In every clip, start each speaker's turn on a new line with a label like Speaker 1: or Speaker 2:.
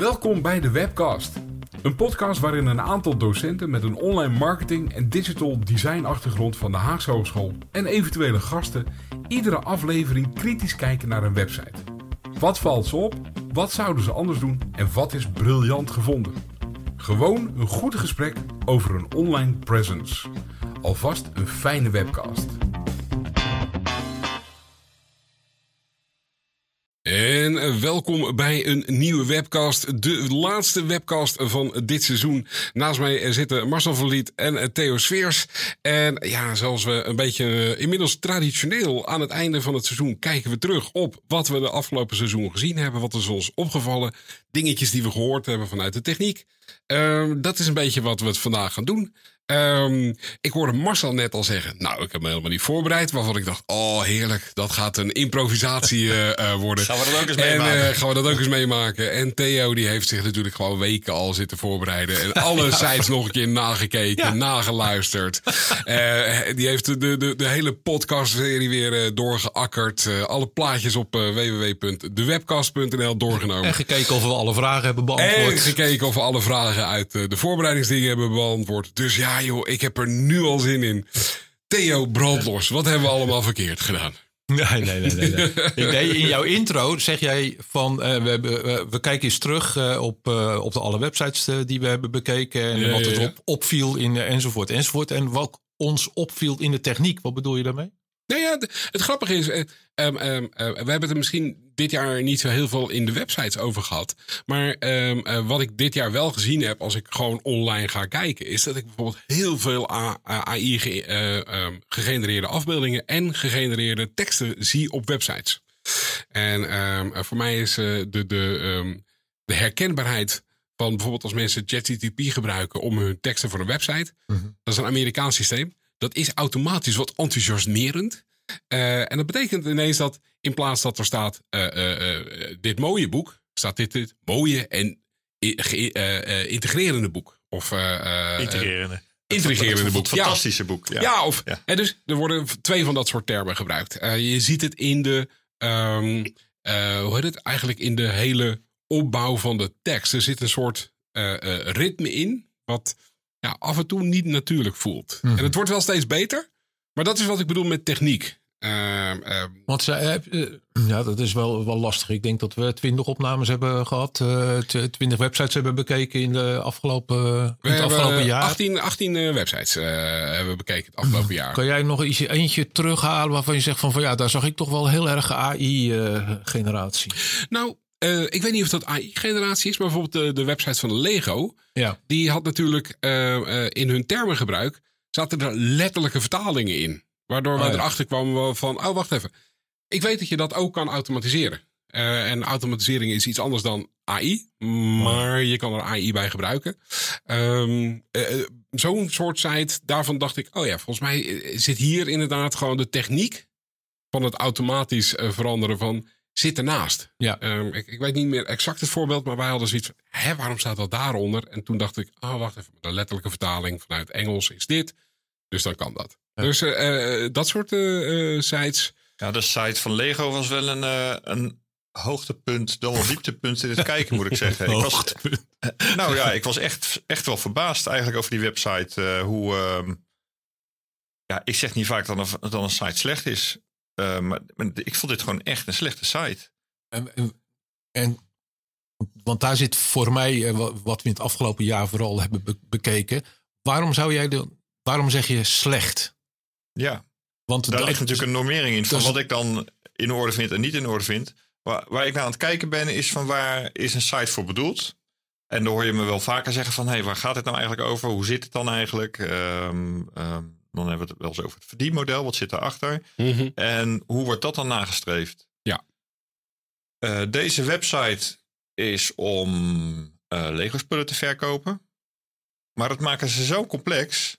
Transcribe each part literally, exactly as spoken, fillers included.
Speaker 1: Welkom bij de Webcast. Een podcast waarin een aantal docenten met een online marketing en digital design achtergrond van de Haagse Hogeschool en eventuele gasten iedere aflevering kritisch kijken naar een website. Wat valt ze op? Wat zouden ze anders doen? En wat is briljant gevonden? Gewoon een goed gesprek over een online presence. Alvast een fijne webcast. En welkom bij een nieuwe webcast. De laatste webcast van dit seizoen. Naast mij zitten Marcel van Liet en Theo Sfeers. En ja, zoals we een beetje inmiddels traditioneel aan het einde van het seizoen kijken we terug op wat we de afgelopen seizoen gezien hebben. Wat is ons opgevallen. Dingetjes die we gehoord hebben vanuit de techniek. Uh, dat is een beetje wat we het vandaag gaan doen. Um, ik hoorde Marcel net al zeggen, nou, ik heb me helemaal niet voorbereid. Waarvan ik dacht, oh heerlijk, dat gaat een improvisatie uh, uh, worden.
Speaker 2: Gaan we dat ook eens
Speaker 1: en,
Speaker 2: meemaken?
Speaker 1: Uh, gaan we dat ook eens meemaken. En Theo, die heeft zich natuurlijk gewoon weken al zitten voorbereiden. En alle ja. sites nog een keer nagekeken, ja. nageluisterd. Uh, die heeft de, de, de hele podcastserie weer uh, doorgeakkerd. Uh, alle plaatjes op uh, w w w punt de webcast punt n l doorgenomen.
Speaker 2: En gekeken of we alle vragen hebben beantwoord.
Speaker 1: En gekeken of we alle vragen uit uh, de voorbereidingsdingen hebben beantwoord. Dus ja, joh, ik heb er nu al zin in. Theo, brandlos. Wat hebben we allemaal verkeerd gedaan?
Speaker 2: Nee, nee, nee. nee, nee. Ik deed in jouw intro zeg jij van uh, we, hebben, uh, we kijken eens terug uh, op, uh, op de alle websites uh, die we hebben bekeken. En
Speaker 1: ja,
Speaker 2: wat het
Speaker 1: ja, ja.
Speaker 2: op, opviel in uh, enzovoort enzovoort. En wat ons opviel in de techniek. Wat bedoel je daarmee?
Speaker 1: Nou ja, het grappige is, um, um, uh, we hebben het er misschien dit jaar niet zo heel veel in de websites over gehad. Maar um, uh, wat ik dit jaar wel gezien heb als ik gewoon online ga kijken, is dat ik bijvoorbeeld heel veel A I ge, uh, um, gegenereerde afbeeldingen en gegenereerde teksten zie op websites. En um, uh, voor mij is uh, de, de, um, de herkenbaarheid van bijvoorbeeld als mensen ChatGPT gebruiken om hun teksten voor een website. Mm-hmm. Dat is een Amerikaans systeem. Dat is automatisch wat enthousiasmerend. Uh, en dat betekent ineens dat in plaats dat er staat uh, uh, uh, dit mooie boek, staat dit, dit mooie en uh, uh, integrerende boek. Of uh, uh,
Speaker 2: integrerende.
Speaker 1: Integrerende boek.
Speaker 3: Fantastische boek. Ja,
Speaker 1: ja of
Speaker 3: ja.
Speaker 1: En dus er worden twee van dat soort termen gebruikt. Uh, je ziet het in de, um, uh, hoe heet het? Eigenlijk in de hele opbouw van de tekst. Er zit een soort uh, uh, ritme in, wat ja, af en toe niet natuurlijk voelt. Mm-hmm. En het wordt wel steeds beter. Maar dat is wat ik bedoel met techniek. Uh, uh,
Speaker 2: Want uh, uh, ja, dat is wel, wel lastig. Ik denk dat we twintig opnames hebben gehad. Uh, twintig websites hebben bekeken in de afgelopen, in het afgelopen jaar.
Speaker 1: achttien, achttien uh, websites uh, hebben we bekeken het afgelopen jaar.
Speaker 2: Kan jij nog iets, eentje terughalen waarvan je zegt van, van ja, daar zag ik toch wel heel erg A I-generatie. Uh,
Speaker 1: nou, Uh, ik weet niet of dat A I-generatie is, maar bijvoorbeeld de, de website van Lego. Ja. Die had natuurlijk uh, uh, in hun termengebruik zaten er letterlijke vertalingen in. Waardoor oh, wij ja. erachter kwamen van, oh wacht even. Ik weet dat je dat ook kan automatiseren. Uh, en automatisering is iets anders dan A I. Maar je kan er A I bij gebruiken. Um, uh, zo'n soort site, daarvan dacht ik, oh ja, volgens mij zit hier inderdaad gewoon de techniek van het automatisch uh, veranderen van zit ernaast. Ja. Um, ik, ik weet niet meer exact het voorbeeld, maar wij hadden zoiets van, hè, waarom staat dat daaronder? En toen dacht ik, oh, wacht even, de letterlijke vertaling vanuit Engels is dit. Dus dan kan dat. Ja. Dus uh, uh, dat soort uh, uh, sites.
Speaker 3: Ja, de site van Lego was wel een, uh, een hoogtepunt, dan wel dieptepunt in het kijken, moet ik zeggen. Ik was, uh, nou ja, ik was echt, echt wel verbaasd eigenlijk over die website. Uh, hoe, uh, ja, ik zeg niet vaak dat een, dat een site slecht is. Uh, maar, maar ik vond dit gewoon echt een slechte site.
Speaker 2: En, en, en want daar zit voor mij, uh, wat we in het afgelopen jaar vooral hebben be- bekeken. Waarom zou jij de, waarom zeg je slecht?
Speaker 3: Ja, want daar dat, ligt natuurlijk een normering in van dus, wat ik dan in orde vind en niet in orde vind. Waar, waar ik naar aan het kijken ben is van waar is een site voor bedoeld? En dan hoor je me wel vaker zeggen van, hé, hey, waar gaat het nou eigenlijk over? Hoe zit het dan eigenlijk? Um, um, Dan hebben we het wel eens over het verdienmodel. Wat zit daarachter? Mm-hmm. En hoe wordt dat dan nagestreefd?
Speaker 1: Ja.
Speaker 3: Uh, deze website is om uh, Lego-spullen te verkopen. Maar dat maken ze zo complex.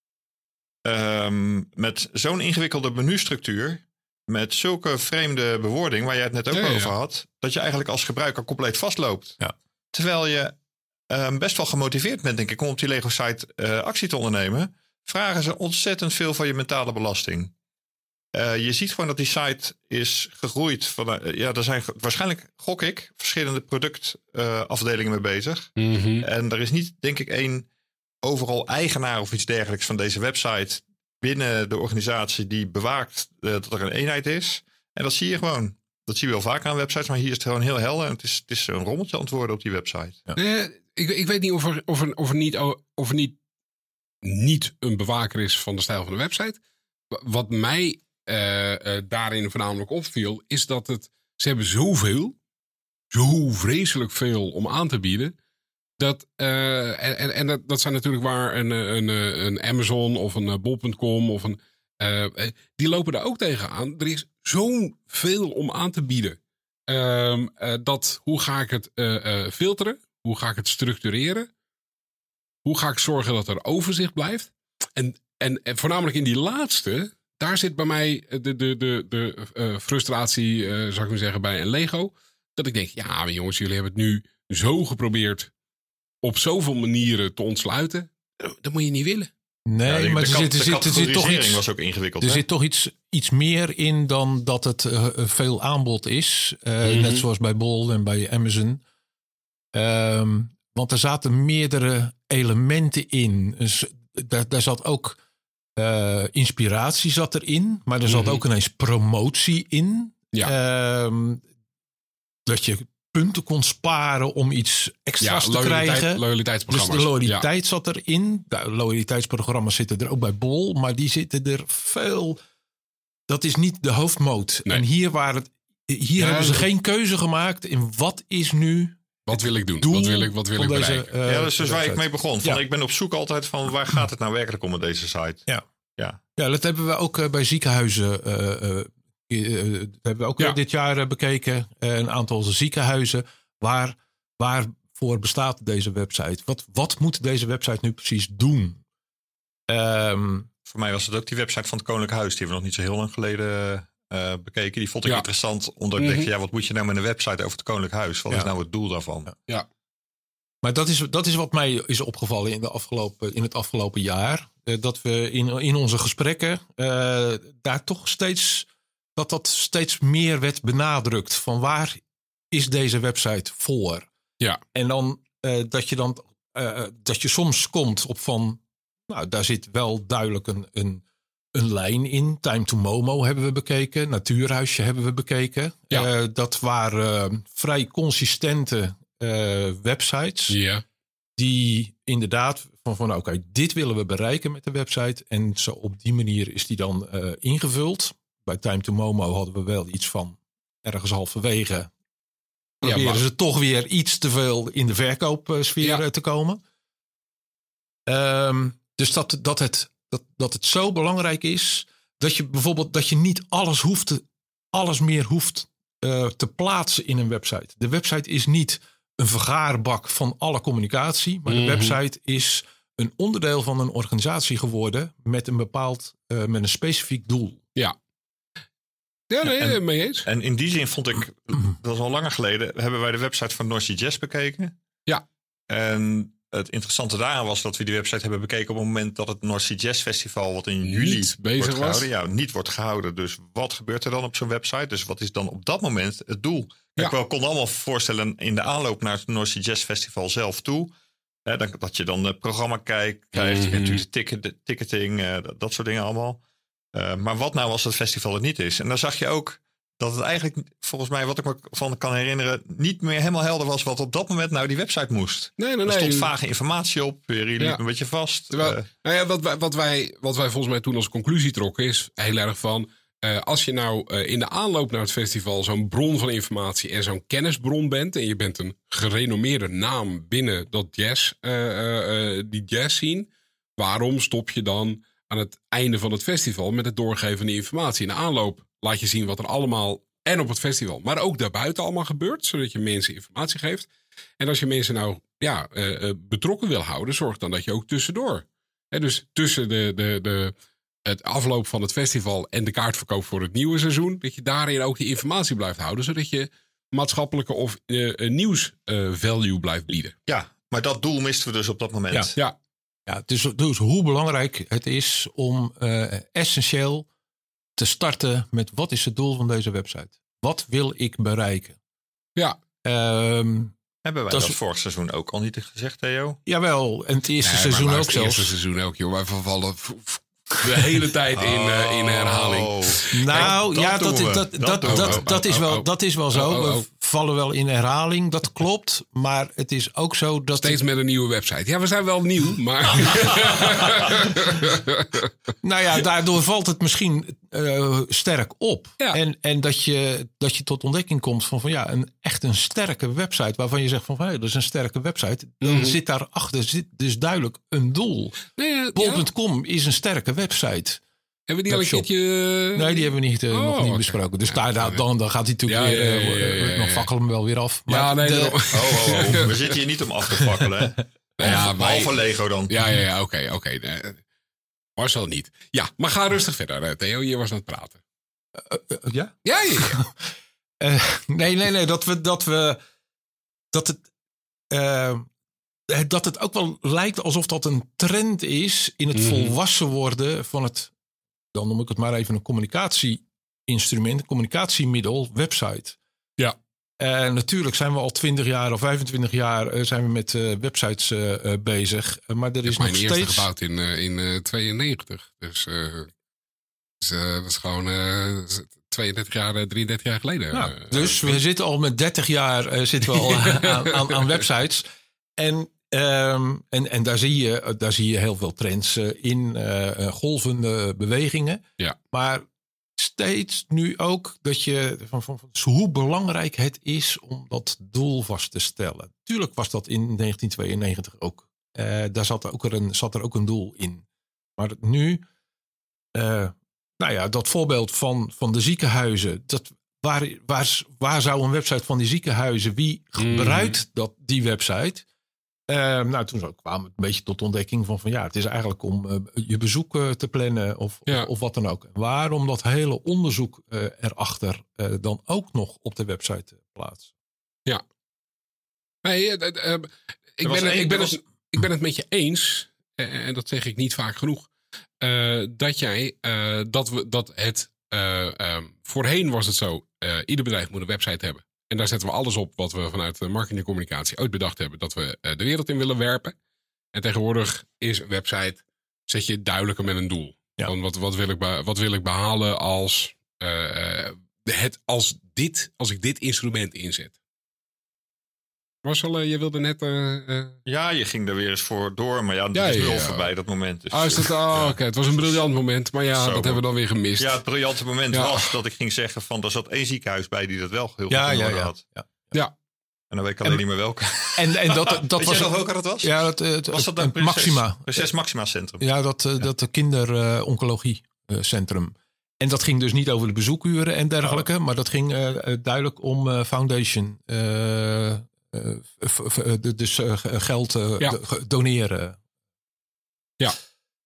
Speaker 3: Um, met zo'n ingewikkelde menustructuur. Met zulke vreemde bewoording, waar jij het net ook ja, over ja. had. Dat je eigenlijk als gebruiker compleet vastloopt. Ja. Terwijl je um, best wel gemotiveerd bent, denk ik, om op die Lego-site uh, actie te ondernemen. Vragen ze ontzettend veel van je mentale belasting. Uh, je ziet gewoon dat die site is gegroeid. Van, uh, ja, er zijn waarschijnlijk, gok ik, verschillende productafdelingen uh, mee bezig.
Speaker 1: Mm-hmm.
Speaker 3: En er is niet, denk ik, één overal eigenaar of iets dergelijks van deze website binnen de organisatie die bewaakt uh, dat er een eenheid is. En dat zie je gewoon. Dat zie je wel vaak aan websites, maar hier is het gewoon heel helder. En het is, het is een rommeltje antwoorden op die website.
Speaker 1: Ja. Uh, ik, ik weet niet of er, of er, of er, niet, of er niet, niet een bewaker is van de stijl van de website. Wat mij uh, uh, daarin voornamelijk opviel, is dat het, ze hebben zoveel, zo vreselijk veel om aan te bieden. Dat, uh, en en, en dat, dat zijn natuurlijk waar een, een, een Amazon of een bol punt com of een. Uh, die lopen daar ook tegenaan. Er is zo veel om aan te bieden. Uh, uh, dat, hoe ga ik het uh, uh, filteren? Hoe ga ik het structureren? Hoe ga ik zorgen dat er overzicht blijft? En, en, en voornamelijk in die laatste, daar zit bij mij de, de, de, de uh, frustratie, uh, zou ik maar zeggen, bij een Lego. Dat ik denk, ja maar jongens, jullie hebben het nu zo geprobeerd op zoveel manieren te ontsluiten. Dat moet je niet willen.
Speaker 2: Nee,
Speaker 3: ja, de,
Speaker 2: maar
Speaker 3: de,
Speaker 2: er,
Speaker 3: de,
Speaker 2: zit,
Speaker 3: de
Speaker 2: er, zit, er zit toch iets.
Speaker 3: Was ook ingewikkeld.
Speaker 2: Er
Speaker 3: hè?
Speaker 2: zit toch iets, iets meer in dan dat het uh, veel aanbod is. Uh,
Speaker 1: mm-hmm.
Speaker 2: Net zoals bij Bol en bij Amazon. Um, want er zaten meerdere elementen in. Dus daar, daar zat ook uh, inspiratie zat erin, maar er zat mm-hmm. ook ineens promotie in.
Speaker 1: Ja.
Speaker 2: Um, dat je punten kon sparen om iets extra's
Speaker 1: ja,
Speaker 2: te
Speaker 1: loyaliteit,
Speaker 2: krijgen.
Speaker 1: Loyaliteitsprogramma's.
Speaker 2: Dus de loyaliteit
Speaker 1: ja.
Speaker 2: zat erin. De loyaliteitsprogramma's zitten er ook bij Bol, maar die zitten er veel. Dat is niet de hoofdmoot. Nee. En hier, waren, hier ja, hebben ze geen keuze gemaakt in wat is nu.
Speaker 1: Wat wil ik doen? Wat wil ik, wat wil ik
Speaker 2: deze,
Speaker 1: bereiken?
Speaker 3: Uh, ja, dat is dus waar ik mee begon. Van,
Speaker 2: ja.
Speaker 3: Ik ben op zoek altijd van waar gaat het nou werkelijk om met deze site?
Speaker 2: Ja,
Speaker 3: ja.
Speaker 2: ja dat hebben we ook uh, bij ziekenhuizen. Uh, uh, uh, dat hebben we ook ja. dit jaar uh, bekeken. Uh, een aantal ziekenhuizen. Waar, waarvoor bestaat deze website? Wat, wat moet deze website nu precies doen? Um,
Speaker 3: Voor mij was het ook die website van het Koninklijk Huis. Die hebben we nog niet zo heel lang geleden uh, bekeken. Die vond ik ja. interessant. Omdat ik mm-hmm. dacht, ja, wat moet je nou met een website over het Koninklijk Huis? Wat ja. is nou het doel daarvan?
Speaker 2: Ja.
Speaker 1: ja.
Speaker 2: Maar dat is, dat is wat mij is opgevallen in, de afgelopen, in het afgelopen jaar. Uh, dat we in, in onze gesprekken uh, daar toch steeds... dat dat steeds meer werd benadrukt. Van waar is deze website voor?
Speaker 1: Ja.
Speaker 2: En dan uh, dat je dan uh, dat je soms komt op van, nou, daar zit wel duidelijk een, een, een lijn in. Time to Momo hebben we bekeken. Natuurhuisje hebben we bekeken.
Speaker 1: Ja.
Speaker 2: Uh, dat waren uh, vrij consistente uh, websites.
Speaker 1: Ja.
Speaker 2: Die inderdaad van, van oké, okay, dit willen we bereiken met de website. En zo op die manier is die dan uh, ingevuld. Bij Time to Momo hadden we wel iets van ergens halverwege. Proberen ja, maar... ze toch weer iets te veel in de verkoopsfeer ja. te komen. Um, dus dat, dat, het, dat, dat het zo belangrijk is dat je bijvoorbeeld dat je niet alles hoeft te, alles meer hoeft uh, te plaatsen in een website. De website is niet een vergaarbak van alle communicatie, maar mm-hmm. de website is een onderdeel van een organisatie geworden met een bepaald, uh, met een specifiek doel.
Speaker 1: Ja. Ja, nee, en, mee eens.
Speaker 3: En in die zin vond ik, dat was al langer geleden, hebben wij de website van North Sea Jazz bekeken.
Speaker 1: Ja.
Speaker 3: En het interessante daaraan was dat we die website hebben bekeken op het moment dat het North Sea Jazz Festival, wat in juli
Speaker 1: niet bezig
Speaker 3: wordt gehouden,
Speaker 1: was.
Speaker 3: Ja, niet wordt gehouden. Dus wat gebeurt er dan op zo'n website? Dus wat is dan op dat moment het doel?
Speaker 1: Ja.
Speaker 3: Ik wel kon allemaal voorstellen in de aanloop naar het North Sea Jazz Festival zelf toe. Hè, dat je dan het programma kijkt, krijgt, mm-hmm. je natuurlijk de ticket, ticketing, uh, dat, dat soort dingen allemaal. Uh, maar wat nou als het festival het niet is? En dan zag je ook dat het eigenlijk, volgens mij, wat ik me van kan herinneren, niet meer helemaal helder was wat op dat moment nou die website moest.
Speaker 1: Nee, nee,
Speaker 3: er stond
Speaker 1: nee.
Speaker 3: vage informatie op, jullie liepen ja. een beetje vast.
Speaker 1: Terwijl,
Speaker 3: uh,
Speaker 1: nou ja, wat, wij, wat, wij, wat wij volgens mij toen als conclusie trokken is heel erg van, uh, als je nou uh, in de aanloop naar het festival zo'n bron van informatie en zo'n kennisbron bent en je bent een gerenommeerde naam binnen dat jazz, uh, uh, uh, die jazz scene, waarom stop je dan aan het einde van het festival met het doorgeven van die informatie? In de aanloop laat je zien wat er allemaal en op het festival, maar ook daarbuiten allemaal gebeurt, zodat je mensen informatie geeft. En als je mensen nou ja, uh, betrokken wil houden, zorg dan dat je ook tussendoor. Hè, dus tussen de, de, de, het afloop van het festival en de kaartverkoop voor het nieuwe seizoen, dat je daarin ook die informatie blijft houden, zodat je maatschappelijke of uh, nieuws uh, value blijft bieden.
Speaker 3: Ja, maar dat doel misten we dus op dat moment.
Speaker 1: Ja, ja.
Speaker 2: Ja, dus, dus hoe belangrijk het is om uh, essentieel te starten met wat is het doel van deze website? Wat wil ik bereiken?
Speaker 1: Ja.
Speaker 3: Um, Hebben wij dat, dat vorig seizoen ook al niet gezegd, Theo?
Speaker 2: Jawel, en het eerste nee, seizoen ook zelfs. Het
Speaker 1: eerste seizoen ook, joh. Wij vervallen de hele tijd in, uh, in herhaling.
Speaker 2: Oh. Nou, Kijk, ja, dat, dat, dat, dat, dat, dat, dat, is wel, dat is wel zo. Oh, oh, oh. We vallen wel in herhaling, dat klopt. Maar het is ook zo dat...
Speaker 1: Steeds met een nieuwe website. Ja, we zijn wel nieuw, maar...
Speaker 2: nou ja, daardoor valt het misschien uh, sterk op. Ja. En, en dat, je, dat je tot ontdekking komt van, van ja, een, echt een sterke website. Waarvan je zegt van, hey, dat is een sterke website. Dan mm-hmm. zit daarachter zit dus duidelijk een doel. Nee, bol punt com ja. is een sterke website.
Speaker 1: Hebben we die al een keertje...
Speaker 2: Nee, die hebben we niet, uh, oh, nog niet okay. besproken. Dus ja, daar, daar, dan, dan gaat hij natuurlijk ja, weer... Uh, ja, ja, ja, ja. Dan fakkelen hem wel weer af. Maar
Speaker 1: ja, nee.
Speaker 2: De...
Speaker 1: Oh,
Speaker 3: oh, oh. We zitten hier niet om af te fakkelen, hè? Ja, behalve Lego dan.
Speaker 1: Ja, ja, ja, oké, okay, oké. Okay. Marcel niet. Ja, maar ga rustig verder, Theo. Je was aan het praten.
Speaker 2: Uh, uh, ja?
Speaker 1: Ja, ja, ja.
Speaker 2: uh, nee, nee, nee. Dat we... Dat, we, dat het... Uh, dat het ook wel lijkt alsof dat een trend is in het mm. volwassen worden van het, dan noem ik het maar even een communicatieinstrument, een communicatiemiddel, website.
Speaker 1: Ja.
Speaker 2: En natuurlijk zijn we al twintig jaar of vijfentwintig jaar uh, zijn we met uh, websites uh, bezig. Uh, maar er is nog steeds...
Speaker 1: Mijn eerste gebouwd in, uh, in uh, tweeënnegentig. Dus, uh, dus uh, dat is gewoon uh, tweeëndertig jaar, drieëndertig jaar geleden.
Speaker 2: Nou, uh, dus uh, we zitten al met dertig jaar uh, zitten we al aan, aan, aan websites. En, um, en, en daar, zie je, daar zie je heel veel trends uh, in, uh, golvende bewegingen.
Speaker 1: Ja.
Speaker 2: Maar steeds nu ook dat je van, van, van hoe belangrijk het is om dat doel vast te stellen. Tuurlijk was dat in negentien tweeënnegentig ook. Uh, daar zat er, ook er een, zat er ook een doel in. Maar nu, uh, nou ja, dat voorbeeld van, van de ziekenhuizen. Dat, waar, waar, waar zou een website van die ziekenhuizen, wie gebruikt dat, die website? Uh, nou, toen kwamen we een beetje tot ontdekking van, van ja, het is eigenlijk om uh, je bezoek uh, te plannen of, ja. of, of wat dan ook. En waarom dat hele onderzoek uh, erachter uh, dan ook nog op de website uh, plaatsen?
Speaker 1: Ja. Nee, uh, uh, ik, ben, een, ik, ben was... het, ik ben het met je eens, uh, en dat zeg ik niet vaak genoeg, uh, dat jij, uh, dat we, dat het, uh, um, voorheen was het zo, uh, ieder bedrijf moet een website hebben. En daar zetten we alles op wat we vanuit de marketing en communicatie ooit bedacht hebben. Dat we uh, de wereld in willen werpen. En tegenwoordig is een website, zet je duidelijker met een doel. Ja. Van wat, wat, wil ik be, wat wil ik behalen als, uh, het, als, dit, als ik dit instrument inzet. Marcel, uh, je wilde net... Uh, uh...
Speaker 3: Ja, je ging er weer eens voor door. Maar ja, dat ja, is nu ja, al ja. voorbij, dat moment. Dus,
Speaker 1: ah, is dat, oh, ja. Oké, okay. Het was een briljant moment. Maar ja, Zo, dat hebben we dan weer gemist.
Speaker 3: Ja, het briljante moment ja. was dat ik ging zeggen van... er zat één ziekenhuis bij die dat wel heel ja, goed in orde
Speaker 2: ja,
Speaker 3: had.
Speaker 2: Ja.
Speaker 1: ja.
Speaker 3: En dan weet ik alleen en, niet meer welke.
Speaker 2: En, en dat, dat
Speaker 3: weet
Speaker 2: was
Speaker 3: jij nog welke dat was?
Speaker 2: Ja, dat, het,
Speaker 3: was dat
Speaker 2: een Maxima.
Speaker 3: Prinses Maxima Centrum.
Speaker 2: Ja, dat, ja. dat kinderoncologie uh, centrum. En dat ging dus niet over de bezoekuren en dergelijke. Oh. Maar dat ging uh, duidelijk om uh, foundation... Uh, Uh, f, f, dus uh, geld uh, ja. doneren.
Speaker 1: Ja.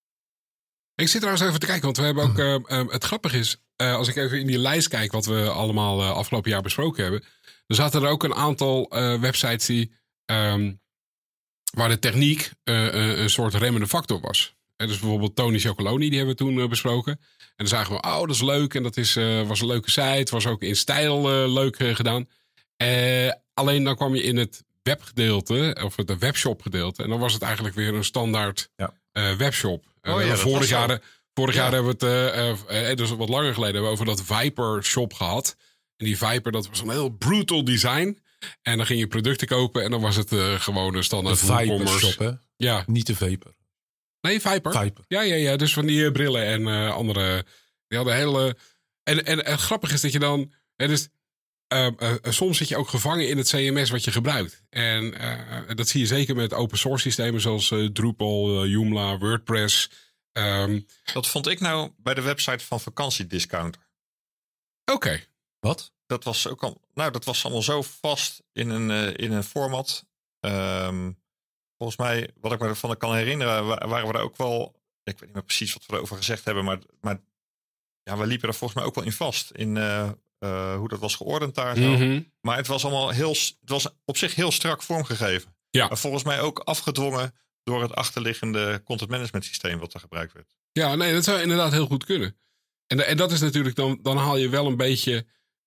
Speaker 1: Ik zit trouwens even te kijken, want we hebben ook... Uh, uh, het grappige is, uh, als ik even in die lijst kijk... wat we allemaal uh, afgelopen jaar besproken hebben... er zaten er ook een aantal uh, websites die... Um, waar de techniek uh, uh, een soort remmende factor was. Uh, dus bijvoorbeeld Tony Chocoloni, die hebben we toen uh, besproken. En dan zagen we, oh, dat is leuk. En dat is, uh, was een leuke site. Was ook in stijl uh, leuk uh, gedaan. Uh, alleen dan kwam je in het webgedeelte, of het webshop-gedeelte. En dan was het eigenlijk weer een standaard ja. uh, webshop. Uh, oh, ja, vorig jaar, vorig ja. jaar hebben we het, uh, uh, dus wat langer geleden, hebben we over dat Viper shop gehad. En die Viper, dat was een heel brutal design. En dan ging je producten kopen en dan was het uh, gewoon een standaard
Speaker 2: Viper shop, hè?
Speaker 1: Ja.
Speaker 2: Niet de Vapor.
Speaker 1: Nee, Viper.
Speaker 2: Viper.
Speaker 1: Ja, ja, ja. Dus van die uh, brillen en uh, andere. Die hadden hele. En, en, en grappig is dat je dan. Het is, Uh, uh, soms zit je ook gevangen in het C M S wat je gebruikt. En uh, dat zie je zeker met open source systemen zoals uh, Drupal, uh, Joomla, WordPress. Um,
Speaker 3: dat vond ik nou bij de website van Vakantiediscounter.
Speaker 1: Oké. Okay.
Speaker 2: Wat?
Speaker 3: Dat was ook al, nou, dat was allemaal zo vast in een, uh, in een format. Um, volgens mij, wat ik me ervan kan herinneren, waren we er ook wel... Ik weet niet meer precies wat we erover gezegd hebben, maar, maar ja, we liepen er volgens mij ook wel in vast. In... Uh, Uh, hoe dat was geordend daar zo. Mm-hmm. Maar het was allemaal heel, het was op zich heel strak vormgegeven.
Speaker 1: Ja.
Speaker 3: Maar volgens mij ook afgedwongen door het achterliggende content management systeem wat er gebruikt werd.
Speaker 1: Ja, nee, dat zou inderdaad heel goed kunnen. En, en dat is natuurlijk, dan, dan haal je wel een beetje...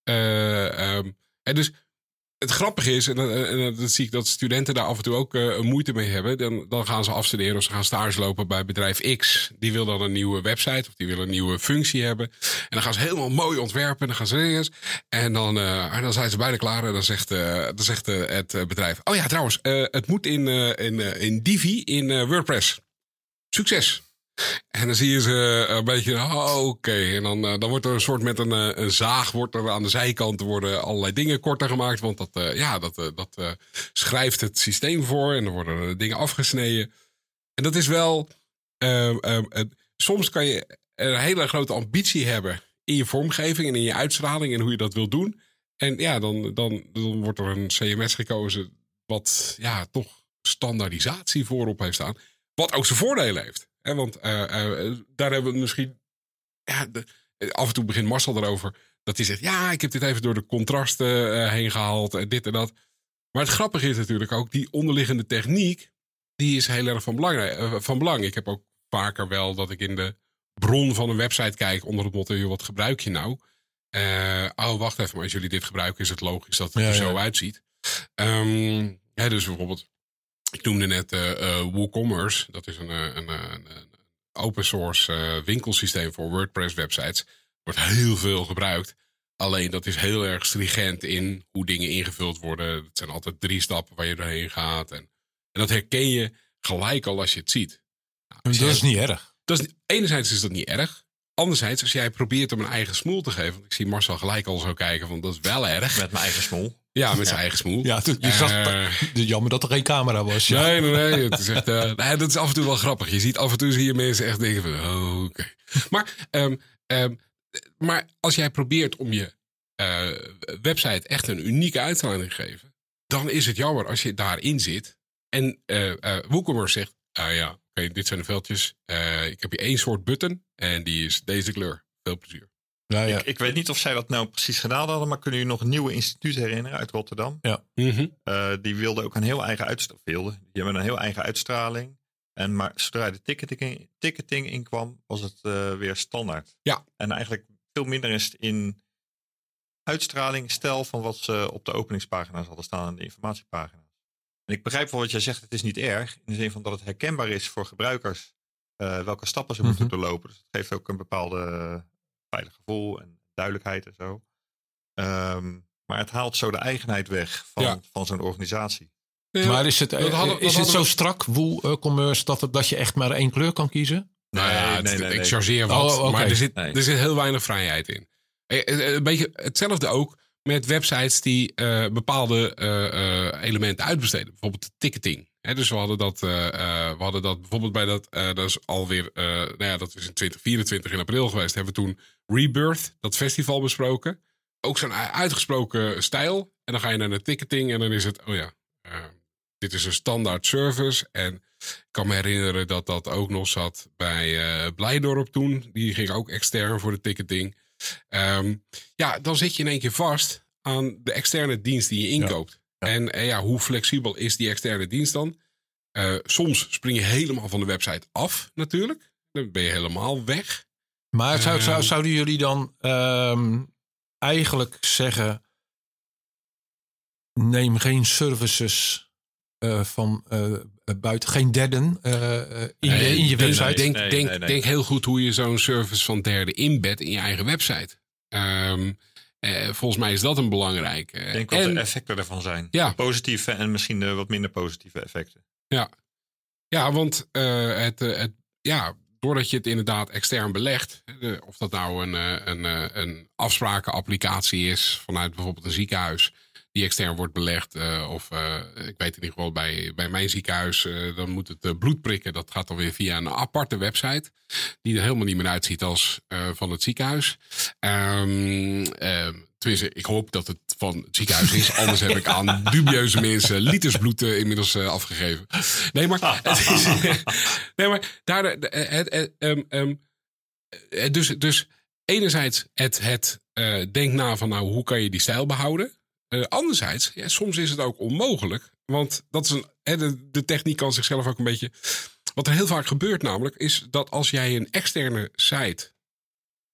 Speaker 1: Uh, um, en dus het grappige is, en, en dat zie ik dat studenten daar af en toe ook uh, moeite mee hebben. Dan, dan gaan ze afstuderen of ze gaan stage lopen bij bedrijf X. Die wil dan een nieuwe website of die wil een nieuwe functie hebben. En dan gaan ze helemaal mooi ontwerpen. En dan gaan ze ergens. En dan, uh, en dan zijn ze bijna klaar. En dan zegt, uh, dan zegt uh, het bedrijf... Oh ja, trouwens, uh, het moet in, uh, in, uh, in Divi in uh, WordPress. Succes! En dan zie je ze een beetje, oh, oké. Okay. En dan, uh, dan wordt er een soort met een, uh, een zaag, wordt er aan de zijkanten worden allerlei dingen korter gemaakt. Want dat, uh, ja, dat, uh, dat uh, schrijft het systeem voor en dan worden er dingen afgesneden. En dat is wel, uh, uh, uh, soms kan je een hele grote ambitie hebben in je vormgeving en in je uitstraling en hoe je dat wil doen. En ja, dan, dan, dan wordt er een C M S gekozen wat ja, toch standaardisatie voorop heeft staan. Wat ook zijn voordelen heeft. He, want uh, uh, daar hebben we misschien... Ja, de, af en toe begint Marcel erover. Dat hij zegt, ja, ik heb dit even door de contrasten uh, heen gehaald. En dit en dat. Maar het grappige is natuurlijk ook... die onderliggende techniek... die is heel erg van belang. Uh, van belang. Ik heb ook vaker wel dat ik in de bron van een website kijk... onder het motto, wat gebruik je nou? Uh, oh, wacht even. Maar als jullie dit gebruiken... is het logisch dat het ja, er zo ja. uitziet. Um, ja, dus bijvoorbeeld... Ik noemde net uh, uh, WooCommerce. Dat is een, een, een, een open source uh, winkelsysteem voor WordPress websites. Wordt heel veel gebruikt. Alleen dat is heel erg stringent in hoe dingen ingevuld worden. Het zijn altijd drie stappen waar je doorheen gaat. En, en dat herken je gelijk al als je het ziet.
Speaker 2: Nou, dat is niet erg.
Speaker 1: Dat is, enerzijds is dat niet erg. Anderzijds, als jij probeert om een eigen smoel te geven. Want ik zie Marcel gelijk al zo kijken van dat is wel erg.
Speaker 3: Met mijn eigen smoel.
Speaker 1: Ja, met zijn eigen smoel.
Speaker 2: Ja, je uh, zag, jammer dat er geen camera was. Ja.
Speaker 1: Nee, nee, nee. Het is echt, uh, nee. Dat is af en toe wel grappig. Je ziet af en toe zie je mensen echt denken van, oh, oké. Okay. Maar, um, um, maar als jij probeert om je uh, website echt een unieke uitstraling te geven, dan is het jammer als je daarin zit en uh, uh, WooCommerce zegt, ah ja, oké, okay, dit zijn de veldjes. Uh, ik heb hier één soort button en die is deze kleur. Veel plezier.
Speaker 3: Ja, ja. Ik, ik weet niet of zij dat nou precies gedaan hadden, maar kunnen jullie nog een nieuwe instituut herinneren uit Rotterdam?
Speaker 2: Ja.
Speaker 1: Mm-hmm.
Speaker 3: Uh, die wilde ook een heel eigen uitstraling. Die hebben een heel eigen uitstraling. En maar zodra de ticketing, ticketing inkwam, was het uh, weer standaard.
Speaker 1: Ja.
Speaker 3: En eigenlijk veel minder is in uitstraling, stijl van wat ze op de openingspagina's hadden staan en de informatiepagina's. En ik begrijp wel wat jij zegt, het is niet erg. In de zin van dat het herkenbaar is voor gebruikers uh, welke stappen ze mm-hmm. moeten doorlopen. Dus het geeft ook een bepaalde uh, veilig gevoel en duidelijkheid en zo. Um, maar het haalt zo de eigenheid weg van, ja. van zo'n organisatie.
Speaker 2: Ja, maar is het, uh, hadden, is het zo we... strak, WooCommerce, dat, het, dat je echt maar één kleur kan kiezen?
Speaker 1: Nou ja, nee, het, nee, nee, ik chargeer wat, oh, okay. maar er zit, nee. er zit heel weinig vrijheid in. Een beetje hetzelfde ook met websites die uh, bepaalde uh, uh, elementen uitbesteden. Bijvoorbeeld de ticketing. He, dus we hadden dat, uh, uh, we hadden dat bijvoorbeeld bij dat, uh, dat is alweer, uh, nou ja, dat is in twintig vierentwintig in april geweest. Hebben we toen Rebirth, dat festival, besproken. Ook zo'n uitgesproken stijl. En dan ga je naar de ticketing en dan is het, oh ja, uh, dit is een standaard service. En ik kan me herinneren dat dat ook nog zat bij uh, Blijdorp toen. Die ging ook extern voor de ticketing. Um, ja, dan zit je in één keer vast aan de externe dienst die je inkoopt. Ja, ja. En uh, ja, hoe flexibel is die externe dienst dan? Uh, soms spring je helemaal van de website af natuurlijk. Dan ben je helemaal weg.
Speaker 2: Maar zou, zou, zouden jullie dan um, eigenlijk zeggen, neem geen services uh, van uh, buiten, geen derden uh, in, nee, je, in je website?
Speaker 1: Denk,
Speaker 3: nee,
Speaker 1: denk,
Speaker 3: nee, nee.
Speaker 1: denk heel goed hoe je zo'n service van derden inbedt in je eigen website. Um, uh, volgens mij is dat een belangrijk. Uh,
Speaker 3: Ik denk wat de effecten ervan zijn.
Speaker 1: Ja.
Speaker 3: Positieve en misschien uh, wat minder positieve effecten.
Speaker 1: Ja, ja want uh, het, het, ja, doordat je het inderdaad extern belegt, uh, of dat nou een, een, een afsprakenapplicatie is vanuit bijvoorbeeld een ziekenhuis die extern wordt belegd. Uh, of uh, ik weet in ieder geval bij, bij mijn ziekenhuis, uh, dan moet het uh, bloed prikken. Dat gaat dan weer via een aparte website. Die er helemaal niet meer uitziet als uh, van het ziekenhuis. Um, uh, tenminste, ik hoop dat het van het ziekenhuis is. Anders heb ik aan dubieuze mensen liters bloed uh, inmiddels uh, afgegeven. Nee, maar, het is, nee, maar daar, het, het, um, um, dus, dus enerzijds het, het uh, denk na van nou, hoe kan je die stijl behouden? Uh, anderzijds, ja, soms is het ook onmogelijk. Want dat is een, hè, de, de techniek kan zichzelf ook een beetje. Wat er heel vaak gebeurt namelijk, is dat als jij een externe site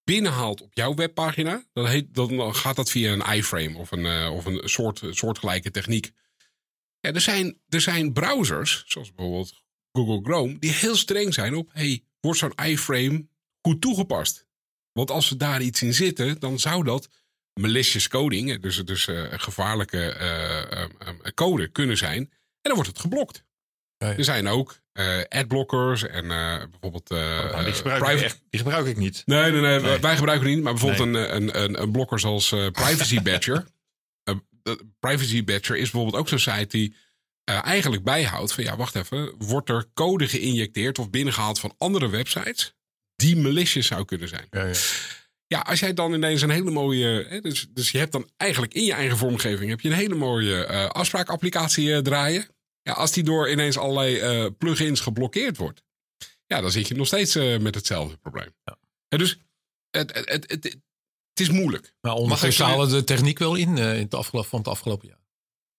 Speaker 1: binnenhaalt op jouw webpagina, dan, heet, dan gaat dat via een iframe of een, uh, of een soort, soortgelijke techniek. Ja, er, zijn, er zijn browsers, zoals bijvoorbeeld Google Chrome, die heel streng zijn op, hey, wordt zo'n iframe goed toegepast? Want als er daar iets in zitten, dan zou dat malicious coding, dus, dus uh, gevaarlijke uh, um, code kunnen zijn. En dan wordt het geblokt. Ja, ja. Er zijn ook uh, adblockers en uh, bijvoorbeeld... Uh,
Speaker 3: oh, nou, die, gebruik
Speaker 1: private...
Speaker 3: echt, die gebruik ik niet.
Speaker 1: Nee, nee, nee, nee. Wij gebruiken niet. Maar bijvoorbeeld nee. een, een, een, een blokker zoals uh, Privacy Badger. uh, Privacy Badger is bijvoorbeeld ook zo'n site die uh, eigenlijk bijhoudt van... ja, wacht even, wordt er code geïnjecteerd of binnengehaald van andere websites... die malicious zou kunnen zijn. Ja, ja. Ja, als jij dan ineens een hele mooie... Hè, dus, dus je hebt dan eigenlijk in je eigen vormgeving... heb je een hele mooie uh, afspraakapplicatie uh, draaien. Ja, als die door ineens allerlei uh, plugins geblokkeerd wordt... ja, dan zit je nog steeds uh, met hetzelfde probleem. Ja. Ja, dus het, het, het, het, het is moeilijk.
Speaker 2: Maar ondertussen halen de techniek wel in, uh, in het afgelopen, van het afgelopen jaar.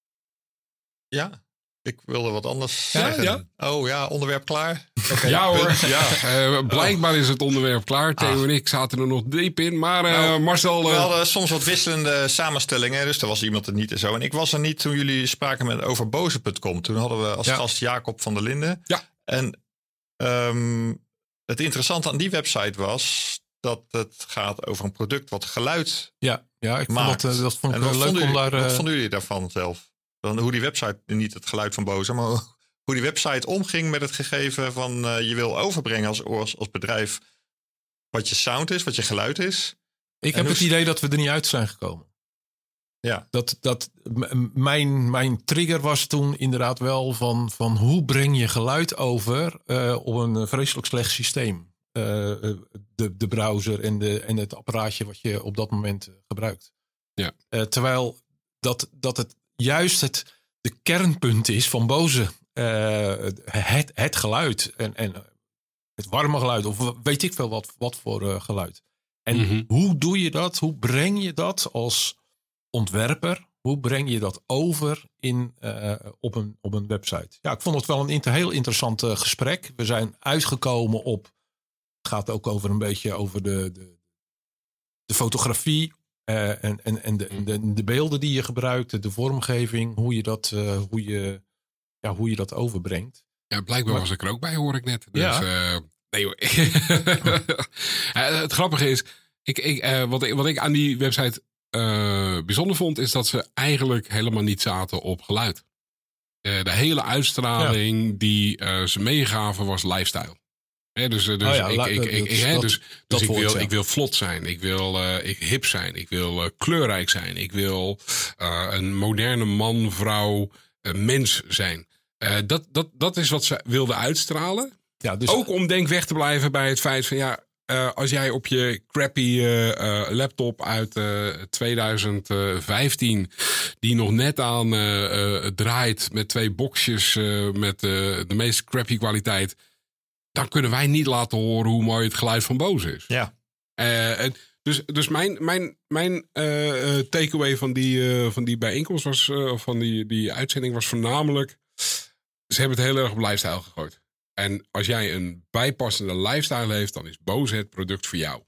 Speaker 3: Ja. Ik wilde wat anders
Speaker 1: ja,
Speaker 3: zeggen.
Speaker 1: Ja?
Speaker 3: Oh ja, onderwerp klaar?
Speaker 1: Okay, ja hoor. Ja. Uh, blijkbaar is het onderwerp klaar. Theo ah. en ik zaten er nog diep in. Maar uh, nou, Marcel... Uh...
Speaker 3: We hadden soms wat wisselende samenstellingen. Dus er was iemand er niet en zo. En ik was er niet toen jullie spraken met over boze punt com. Toen hadden we als ja. gast Jacob van der Linden.
Speaker 1: Ja.
Speaker 3: En um, het interessante aan die website was... dat het gaat over een product wat geluid
Speaker 2: Ja, ja ik vond dat, dat vond ik leuk
Speaker 3: vonden
Speaker 2: om
Speaker 3: jullie,
Speaker 2: daar... Uh...
Speaker 3: Wat vonden jullie daarvan zelf? Dan hoe die website, niet het geluid van boze, maar hoe die website omging met het gegeven van uh, je wil overbrengen als, als, als bedrijf wat je sound is, wat je geluid is.
Speaker 2: Ik heb het idee dat we er niet uit zijn gekomen.
Speaker 3: Ja.
Speaker 2: Dat, dat, m- mijn, mijn trigger was toen inderdaad wel van, van hoe breng je geluid over uh, op een vreselijk slecht systeem. Uh, de, de browser en, de, en het apparaatje wat je op dat moment uh, gebruikt.
Speaker 1: Ja.
Speaker 2: Uh, terwijl dat, dat het juist het de kernpunt is van boze. Uh, het, het geluid. En, en het warme geluid. Of weet ik veel wat, wat voor uh, geluid. En mm-hmm. hoe doe je dat? Hoe breng je dat als ontwerper? Hoe breng je dat over in, uh, op, een, op een website? Ja, ik vond het wel een inter, heel interessant uh, gesprek. We zijn uitgekomen op... Het gaat ook over een beetje over de, de, de fotografie... Uh, en en, en, de, en de, de beelden die je gebruikt, de vormgeving, hoe je dat, uh, hoe je, ja, hoe je dat overbrengt.
Speaker 1: Ja, blijkbaar maar, was ik er ook bij, hoor ik net. Dus,
Speaker 2: ja.
Speaker 1: Uh, nee hoor. Het grappige is, ik, ik, uh, wat, ik, wat ik aan die website uh, bijzonder vond, is dat ze eigenlijk helemaal niet zaten op geluid. Uh, de hele uitstraling ja. die uh, ze meegaven was lifestyle. He, dus dus, oh ja, ik, ik, ik, ik, dat, dus, dus ik, wil, ja. ik wil vlot zijn, ik wil uh, ik, hip zijn, ik wil uh, kleurrijk zijn, ik wil uh, een moderne man, vrouw, uh, mens zijn. Uh, dat, dat, dat is wat ze wilden uitstralen. Ja, dus, ook om denk weg te blijven bij het feit van ja, uh, als jij op je crappy uh, uh, laptop uit uh, twintig vijftien die nog net aan uh, uh, draait met twee boxjes uh, met uh, de meest crappy kwaliteit, dan kunnen wij niet laten horen hoe mooi het geluid van boze is.
Speaker 3: Ja.
Speaker 1: Uh, dus dus mijn, mijn, mijn uh, takeaway van die, uh, van die bijeenkomst was, uh, van die, die uitzending was voornamelijk, ze hebben het heel erg op lifestyle gegooid. En als jij een bijpassende lifestyle heeft, dan is boze het product voor jou.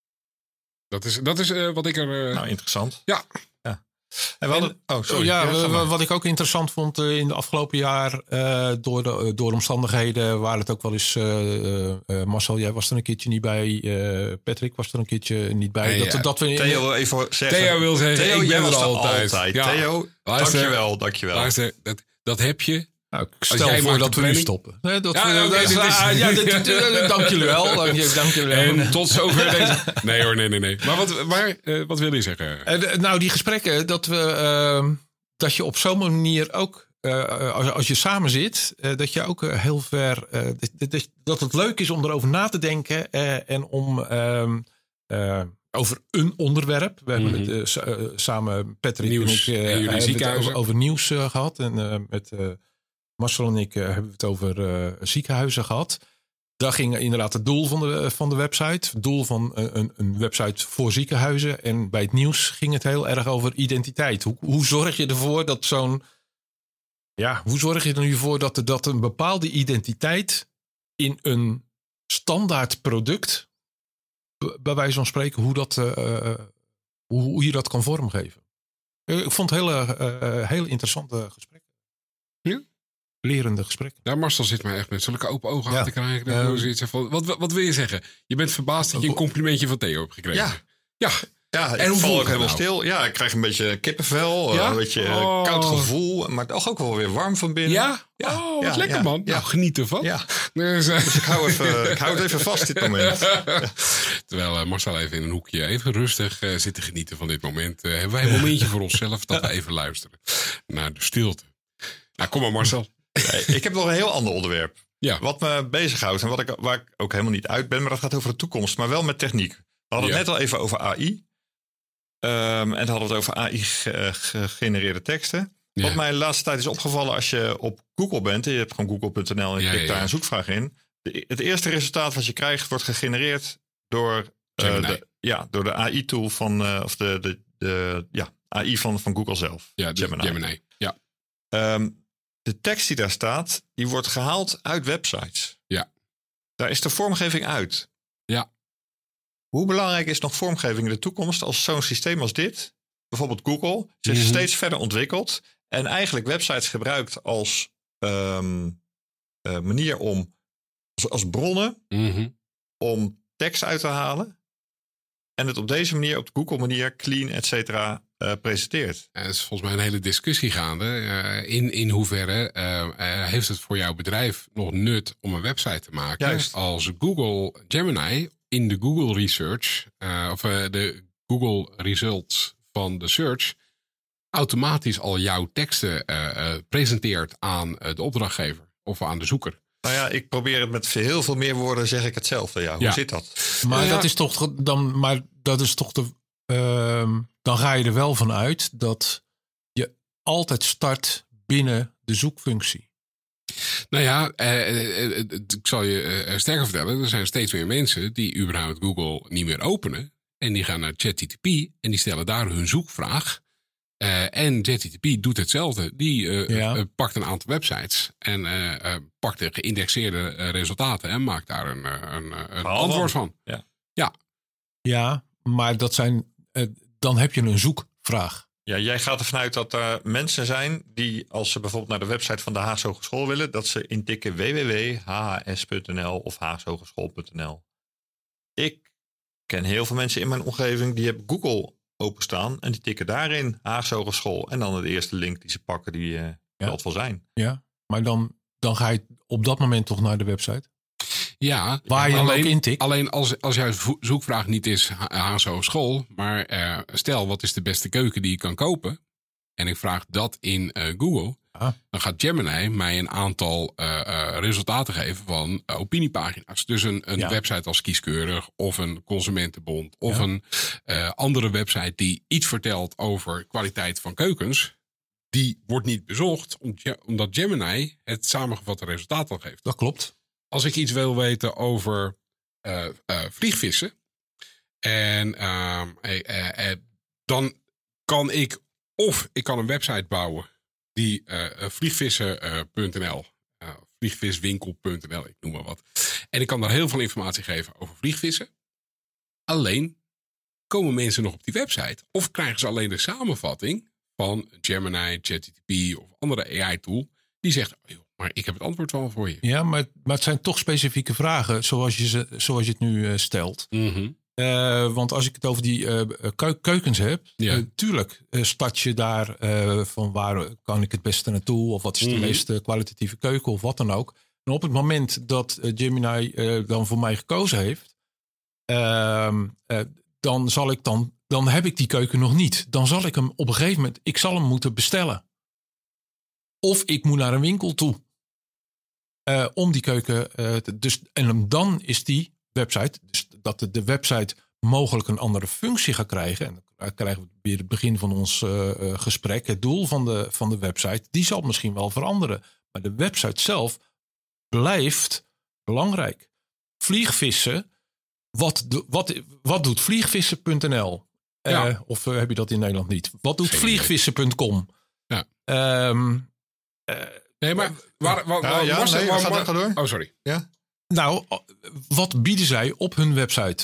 Speaker 1: Dat is, dat is uh, wat ik er... Uh,
Speaker 3: nou, interessant.
Speaker 1: Ja.
Speaker 3: Ja. En wel, en, oh, sorry.
Speaker 2: Ja, ja wat ik ook interessant vond uh, in de afgelopen jaar, uh, door, de, door omstandigheden, waar het ook wel eens, uh, uh, Marcel, jij was er een keertje niet bij, uh, Patrick was er een keertje niet bij.
Speaker 3: Nee,
Speaker 2: dat,
Speaker 3: ja.
Speaker 2: dat we,
Speaker 3: Theo wil even zeggen.
Speaker 1: Theo wil zeggen,
Speaker 3: Theo,
Speaker 1: ik ben
Speaker 3: er
Speaker 1: altijd.
Speaker 3: altijd.
Speaker 1: Ja.
Speaker 3: Theo,
Speaker 1: luister,
Speaker 3: dankjewel, dankjewel.
Speaker 1: Luister, dat, dat heb je.
Speaker 2: Nou, ik stel jij voor dat we nu stoppen. Nee, dat ja, we, ja,
Speaker 1: okay,
Speaker 2: dat,
Speaker 1: dit is,
Speaker 2: ah, ja, dit, dit, dank jullie wel. Dank, je, dank jullie wel.
Speaker 1: En tot zover deze... Nee hoor, nee, nee, nee. Maar wat, maar, uh, wat wil je zeggen?
Speaker 2: Uh, nou, die gesprekken, dat, we, uh, dat je op zo'n manier ook, uh, als, als je samen zit, uh, dat je ook uh, heel ver... Uh, dat, dat, dat het leuk is om erover na te denken uh, en om... Uh, uh, over een onderwerp. We mm-hmm. hebben het uh, uh, samen, Patrick
Speaker 1: nieuws,
Speaker 2: en ik, uh,
Speaker 1: en
Speaker 2: hebben het over, over nieuws uh, gehad. En uh, met uh, Marcel en ik uh, hebben het over uh, ziekenhuizen gehad. Daar ging inderdaad het doel van de, van de website. Het doel van een, een website voor ziekenhuizen. En bij het nieuws ging het heel erg over identiteit. Hoe, hoe zorg je ervoor dat zo'n... Ja, hoe zorg je er nu voor dat, dat een bepaalde identiteit in een standaard product b- bij wijze van spreken hoe, dat, uh, hoe, hoe je dat kan vormgeven. Uh, ik vond het hele, uh, hele interessante gesprekken.
Speaker 1: Ja?
Speaker 2: Lerende gesprekken.
Speaker 1: Ja, Marcel zit mij echt met zulke open ogen
Speaker 2: ja.
Speaker 1: aan te krijgen.
Speaker 2: Uh,
Speaker 1: van, wat, wat wil je zeggen? Je bent verbaasd dat je een complimentje van Theo hebt gekregen.
Speaker 3: Ja.
Speaker 1: Ja.
Speaker 3: Ja,
Speaker 1: en
Speaker 3: ik val ook helemaal
Speaker 1: nou?
Speaker 3: stil. Ja, ik krijg een beetje kippenvel, ja? een beetje oh. koud gevoel, maar toch ook wel weer warm van binnen.
Speaker 1: Ja?
Speaker 3: ja
Speaker 1: oh, wat
Speaker 3: ja,
Speaker 1: lekker
Speaker 3: ja,
Speaker 1: man.
Speaker 3: Ja.
Speaker 1: Nou, geniet ervan.
Speaker 3: Ja.
Speaker 1: Dus, uh...
Speaker 3: dus ik, hou even, ik hou het even vast dit moment. Ja.
Speaker 1: Terwijl uh, Marcel even in een hoekje even rustig uh, zit te genieten van dit moment. Uh, hebben wij een momentje voor onszelf dat we even luisteren naar de stilte. Nou, kom maar Marcel.
Speaker 3: Nee, ik heb nog een heel ander onderwerp.
Speaker 1: Ja.
Speaker 3: Wat me bezighoudt en wat ik, waar ik ook helemaal niet uit ben, maar dat gaat over de toekomst, maar wel met techniek. We hadden het ja. net al even over A I. Um, en dan hadden we het over A I-gegenereerde teksten. Ja. Wat mij de laatste tijd is opgevallen als je op Google bent. Je hebt gewoon google punt n l en je ja, klikt ja, daar een zoekvraag in. De, het eerste resultaat wat je krijgt wordt gegenereerd door, uh, de, ja, door de A I-tool van, uh, of de, de, de ja, A I van, van Google zelf.
Speaker 1: Ja, de Gemini. Gemini. Ja.
Speaker 3: Um, de tekst die daar staat, die wordt gehaald uit websites.
Speaker 1: Ja.
Speaker 3: Daar is de vormgeving uit.
Speaker 1: Ja.
Speaker 3: Hoe belangrijk is nog vormgeving in de toekomst als zo'n systeem als dit, bijvoorbeeld Google, zich mm-hmm. steeds verder ontwikkelt en eigenlijk websites gebruikt als um, uh, manier om, als, als bronnen,
Speaker 1: mm-hmm.
Speaker 3: om tekst uit te halen en het op deze manier, op de Google manier, clean, et cetera, uh, presenteert.
Speaker 1: Er is volgens mij een hele discussie gaande. Uh, in, in hoeverre uh, uh, heeft het voor jouw bedrijf nog nut om een website te maken
Speaker 3: Juist.
Speaker 1: Als Google Gemini in de Google Research, uh, of uh, de Google Results van de search, automatisch al jouw teksten uh, uh, presenteert aan uh, de opdrachtgever of aan de zoeker.
Speaker 3: Nou ja, ik probeer het met heel veel meer woorden, zeg ik hetzelfde. Ja, hoe
Speaker 1: ja.
Speaker 3: zit dat?
Speaker 2: Maar
Speaker 1: ja.
Speaker 2: dat is toch dan, maar dat is toch de, uh, dan ga je er wel van uit dat je altijd start binnen de zoekfunctie.
Speaker 1: Nou ja, eh, eh, ik zal je eh, sterker vertellen. Er zijn steeds meer mensen die überhaupt Google niet meer openen. En die gaan naar ChatGPT en die stellen daar hun zoekvraag. Uh, en ChatGPT doet hetzelfde. Die uh,
Speaker 2: ja.
Speaker 1: uh, pakt een aantal websites en uh, uh, pakt de geïndexeerde uh, resultaten en maakt daar een, uh, een, uh, een antwoord van.
Speaker 3: Ja.
Speaker 1: Ja.
Speaker 2: ja, maar dat zijn, uh, dan heb je een zoekvraag.
Speaker 3: Ja, jij gaat ervan uit dat er mensen zijn die, als ze bijvoorbeeld naar de website van de Haagse Hogeschool willen, dat ze intikken w w w punt h h s punt n l of haagshogeschool punt n l. Ik ken heel veel mensen in mijn omgeving die hebben Google openstaan en die tikken daarin Haagse Hogeschool. En dan de eerste link die ze pakken, die uh,
Speaker 2: ja.
Speaker 3: dat wel zijn.
Speaker 2: Ja, maar dan, dan ga je op dat moment toch naar de website?
Speaker 1: Ja,
Speaker 2: waar je
Speaker 1: alleen,
Speaker 2: ook intikt.
Speaker 1: Alleen als, als jouw zoekvraag niet is Haagse Hogeschool, maar uh, stel wat is de beste keuken die je kan kopen en ik vraag dat in uh, Google, ah. dan gaat Gemini mij een aantal uh, uh, resultaten geven van uh, opiniepagina's. Dus een, een ja. website als Kieskeurig of een Consumentenbond of ja. een uh, andere website die iets vertelt over kwaliteit van keukens. Die wordt niet bezocht omdat Gemini het samengevatte resultaat al geeft.
Speaker 2: Dat klopt.
Speaker 1: Als ik iets wil weten over uh, uh, vliegvissen. En uh, uh, uh, dan kan ik of ik kan een website bouwen die uh, vliegvissen punt n l, uh, vliegviswinkel punt n l, ik noem maar wat. En ik kan daar heel veel informatie geven over vliegvissen. Alleen komen mensen nog op die website of krijgen ze alleen de samenvatting van Gemini, ChatGPT of andere A I-tool die zegt, oh, maar ik heb het antwoord wel voor je.
Speaker 2: Ja, maar, maar het zijn toch specifieke vragen zoals je, ze, zoals je het nu uh, stelt.
Speaker 1: Mm-hmm.
Speaker 2: Uh, want als ik het over die uh, keu- keukens heb, ja. uh, tuurlijk uh, start je daar uh, van waar kan ik het beste naartoe of wat is de mm-hmm. meest uh, kwalitatieve keuken of wat dan ook. En op het moment dat uh, Gemini uh, dan voor mij gekozen heeft, uh, uh, dan zal ik dan, dan heb ik die keuken nog niet. Dan zal ik hem op een gegeven moment, ik zal hem moeten bestellen. Of ik moet naar een winkel toe. Uh, om die keuken, uh, te, dus, en dan is die website, dus dat de, de website mogelijk een andere functie gaat krijgen. En dan krijgen we weer het begin van ons uh, gesprek. Het doel van de, van de website, die zal misschien wel veranderen. Maar de website zelf blijft belangrijk. Vliegvissen, wat, do, wat, wat doet vliegvissen punt n l? Ja. Uh, of uh, heb je dat in Nederland niet? Wat doet vliegvissen punt com?
Speaker 1: Ja.
Speaker 2: Um, uh,
Speaker 1: nee, maar waar, waar, waar,
Speaker 3: ja, ja, nee, waar, waar,
Speaker 1: door? Oh, sorry.
Speaker 3: Ja.
Speaker 2: Nou, wat bieden zij op hun website?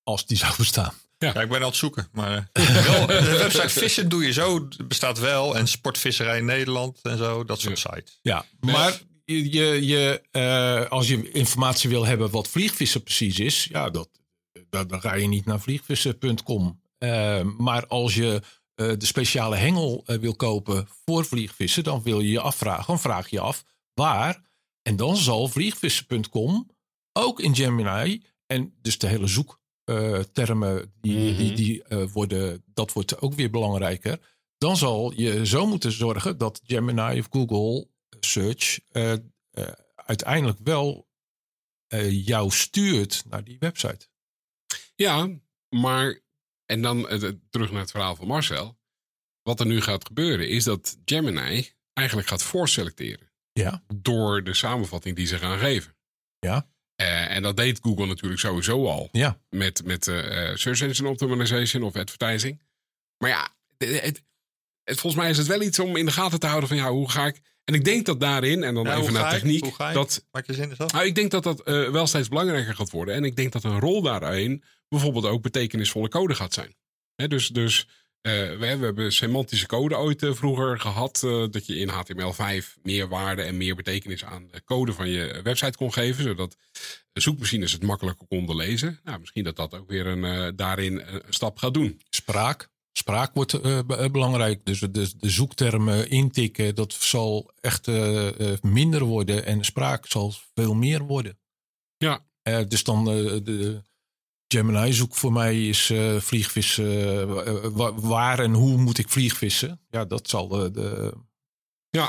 Speaker 2: als die zou bestaan.
Speaker 3: Ja. ja, ik ben aan het zoeken. Maar wel, de website vissen doe je zo, bestaat wel. En sportvisserij in Nederland en zo, dat soort
Speaker 2: ja.
Speaker 3: sites.
Speaker 2: Ja, maar je, je, je, uh, als je informatie wil hebben wat vliegvissen precies is, ja, dat, dat, dan ga je niet naar vliegvissen punt com. Uh, maar als je uh, de speciale hengel uh, wil kopen voor vliegvissen, dan wil je je afvragen, dan vraag je je af waar. En dan zal vliegvissen punt com ook in Gemini, en dus de hele zoektermen uh, die, mm-hmm. die, die uh, worden, dat wordt ook weer belangrijker. Dan zal je zo moeten zorgen dat Gemini of Google Search uh, uh, uiteindelijk wel uh, jou stuurt naar die website.
Speaker 1: Ja, maar en dan uh, terug naar het verhaal van Marcel. Wat er nu gaat gebeuren is dat Gemini eigenlijk gaat voorselecteren.
Speaker 2: Ja.
Speaker 1: Door de samenvatting die ze gaan geven.
Speaker 2: Ja.
Speaker 1: Uh, en dat deed Google natuurlijk sowieso al.
Speaker 2: Ja.
Speaker 1: Met, met uh, Search Engine Optimization of advertising. Maar ja, het, het, het, volgens mij is het wel iets om in de gaten te houden van ja, hoe ga ik... En ik denk dat daarin, en dan
Speaker 3: ja,
Speaker 1: even naar techniek...
Speaker 3: Hoe ga je?
Speaker 1: Dat,
Speaker 3: Maak je zin eens af?
Speaker 1: Nou, ik denk dat dat uh, wel steeds belangrijker gaat worden. En ik denk dat een rol daarin bijvoorbeeld ook betekenisvolle code gaat zijn. He, dus dus uh, we, we hebben semantische code ooit uh, vroeger gehad. Uh, dat je in H T M L vijf meer waarde en meer betekenis aan de code van je website kon geven. Zodat zoekmachines het makkelijker konden lezen. Nou, misschien dat dat ook weer een, uh, daarin een stap gaat doen.
Speaker 2: Spraak. Spraak wordt uh, belangrijk. Dus de, de zoektermen intikken, dat zal echt uh, uh, minder worden. En spraak zal veel meer worden.
Speaker 1: Ja.
Speaker 2: Uh, dus dan uh, de Gemini zoek voor mij is uh, vliegvissen. Uh, waar, waar en hoe moet ik vliegvissen? Ja, dat zal de... de...
Speaker 1: Ja.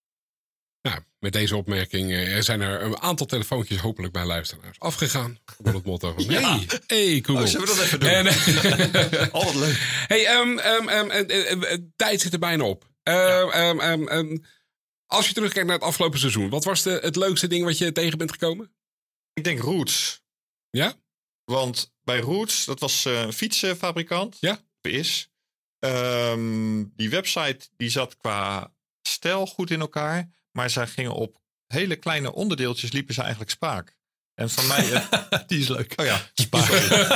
Speaker 1: Nou, met deze opmerking uh, zijn er een aantal telefoontjes hopelijk bij luisteraars afgegaan. Door het motto van,
Speaker 3: ja.
Speaker 1: hey, hey, Google.
Speaker 3: Oh, zullen we dat even doen? En, uh, oh, wat leuk.
Speaker 1: Hey, um, um, um, uh, uh, uh, tijd zit er bijna op. Uh, ja. um, um, um, als je terugkijkt naar het afgelopen seizoen, wat was de, het leukste ding wat je tegen bent gekomen?
Speaker 3: Ik denk Roots.
Speaker 1: Ja?
Speaker 3: Want bij Roots, dat was uh, een fietsenfabrikant.
Speaker 1: Ja.
Speaker 3: Is. Um, die website die zat qua stijl goed in elkaar. Maar zij gingen op hele kleine onderdeeltjes, liepen ze eigenlijk spaak. En van mij... Uh,
Speaker 2: die is leuk.
Speaker 3: Oh ja, spaak.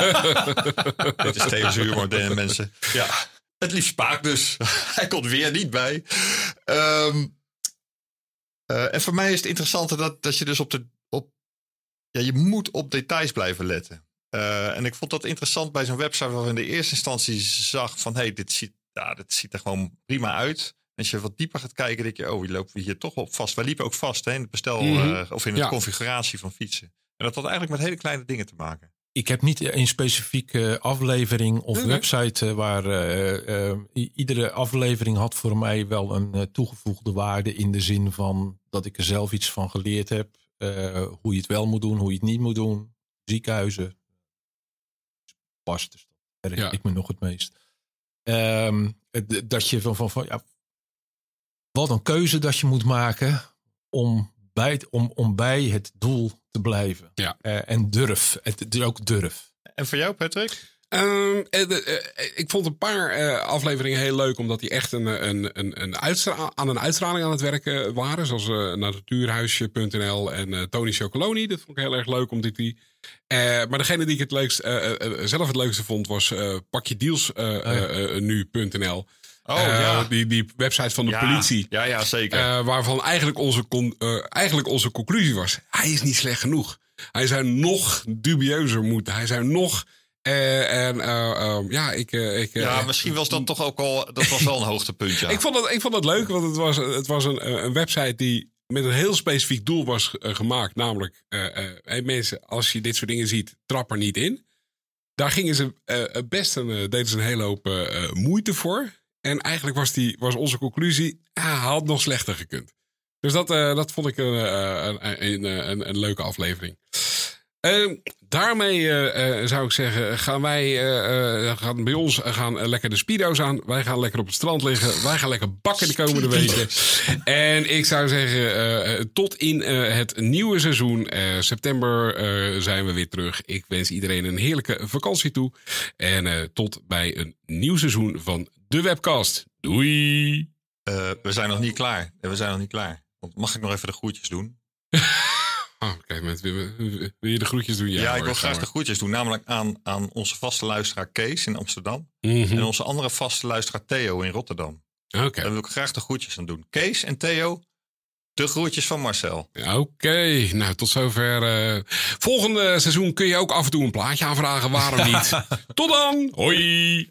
Speaker 3: Dit is tevens humor, deze mensen. Ja, het liep spaak dus. Hij komt weer niet bij. Um, uh, en voor mij is het interessante dat, dat je dus op de... Op, ja, je moet op details blijven letten. Uh, en ik vond dat interessant bij zo'n website waar we in de eerste instantie zag van... hé, hey, dit, ziet, ja, dit ziet er gewoon prima uit. Als je wat dieper gaat kijken, denk je... oh, je lopen we hier toch op vast. Wij liepen ook vast hè, in het bestel mm-hmm. uh, of in de ja. configuratie van fietsen. En dat had eigenlijk met hele kleine dingen te maken.
Speaker 2: Ik heb niet een specifieke aflevering of nee, website... Nee. waar uh, uh, iedere aflevering had voor mij wel een uh, toegevoegde waarde... in de zin van dat ik er zelf iets van geleerd heb. Uh, hoe je het wel moet doen, hoe je het niet moet doen. Ziekenhuizen. Past, dus dat herinner ja. ik me nog het meest. Um, dat je van, van, van ja, wat een keuze dat je moet maken om bij, om, om bij het doel te blijven.
Speaker 1: Ja.
Speaker 2: Uh, en durf. Het is ook durf.
Speaker 3: En voor jou, Patrick?
Speaker 1: Um, uh, uh, uh, ik vond een paar uh, afleveringen heel leuk, omdat die echt een, een, een, een uitstra- aan een uitstraling aan het werken waren. Zoals uh, Natuurhuisje punt n l en uh, Tony Chocoloni. Dat vond ik heel erg leuk, omdat die... Uh, maar degene die ik het leukst, uh, uh, zelf het leukste vond, was uh, pakjedeals nu punt n l.
Speaker 3: Oh, uh, ja.
Speaker 1: die, die website van de
Speaker 3: ja,
Speaker 1: politie.
Speaker 3: Ja, ja, zeker.
Speaker 1: Uh, waarvan eigenlijk onze, con- uh, eigenlijk onze conclusie was, hij is niet slecht genoeg. Hij zou nog dubieuzer moeten. Hij zou nog... Uh, en uh, uh, ja, ik... Uh, ik uh,
Speaker 3: ja, misschien was dat toch ook al... Dat was wel een hoogtepunt, ja.
Speaker 1: ik, vond dat, ik vond dat leuk, want het was, het was een, een website die met een heel specifiek doel was uh, gemaakt. Namelijk, uh, uh, hey mensen, als je dit soort dingen ziet, trap er niet in. Daar gingen ze uh, best een, uh, deden ze een hele hoop uh, moeite voor. En eigenlijk was, die, was onze conclusie, ah, had nog slechter gekund. Dus dat, uh, dat vond ik een, uh, een, een, een, een leuke aflevering. Uh, daarmee uh, uh, zou ik zeggen, gaan wij uh, uh, gaan bij ons uh, gaan uh, lekker de speedo's aan. Wij gaan lekker op het strand liggen. Wij gaan lekker bakken de komende weken. En ik zou zeggen, uh, tot in uh, het nieuwe seizoen. Uh, september uh, zijn we weer terug. Ik wens iedereen een heerlijke vakantie toe. En uh, tot bij een nieuw seizoen van de Webcast. Doei!
Speaker 3: Uh, we zijn nog niet klaar. We zijn nog niet klaar. Mag ik nog even de groetjes doen?
Speaker 1: Ah, op een gegeven moment wil, wil je de groetjes doen? Ja,
Speaker 3: ja
Speaker 1: hoor,
Speaker 3: ik wil graag
Speaker 1: hoor.
Speaker 3: de groetjes doen. Namelijk aan, aan onze vaste luisteraar Kees in Amsterdam.
Speaker 1: Mm-hmm.
Speaker 3: En onze andere vaste luisteraar Theo in Rotterdam.
Speaker 1: Oké. Okay.
Speaker 3: Daar wil ik graag de groetjes aan doen. Kees en Theo, de groetjes van Marcel.
Speaker 1: Oké, okay. Nou tot zover. Uh, volgende seizoen kun je ook af en toe een plaatje aanvragen. Waarom niet? Tot dan! Hoi!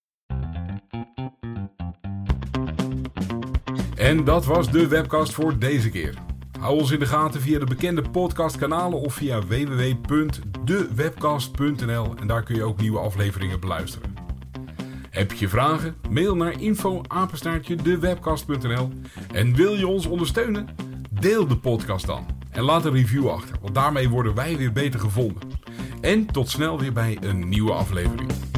Speaker 4: En dat was de webcast voor deze keer. Hou ons in de gaten via de bekende podcastkanalen of via w w w punt de webcast punt n l en daar kun je ook nieuwe afleveringen beluisteren. Heb je vragen? Mail naar info apenstaartje de webcast punt n l en wil je ons ondersteunen? Deel de podcast dan en laat een review achter, want daarmee worden wij weer beter gevonden. En tot snel weer bij een nieuwe aflevering.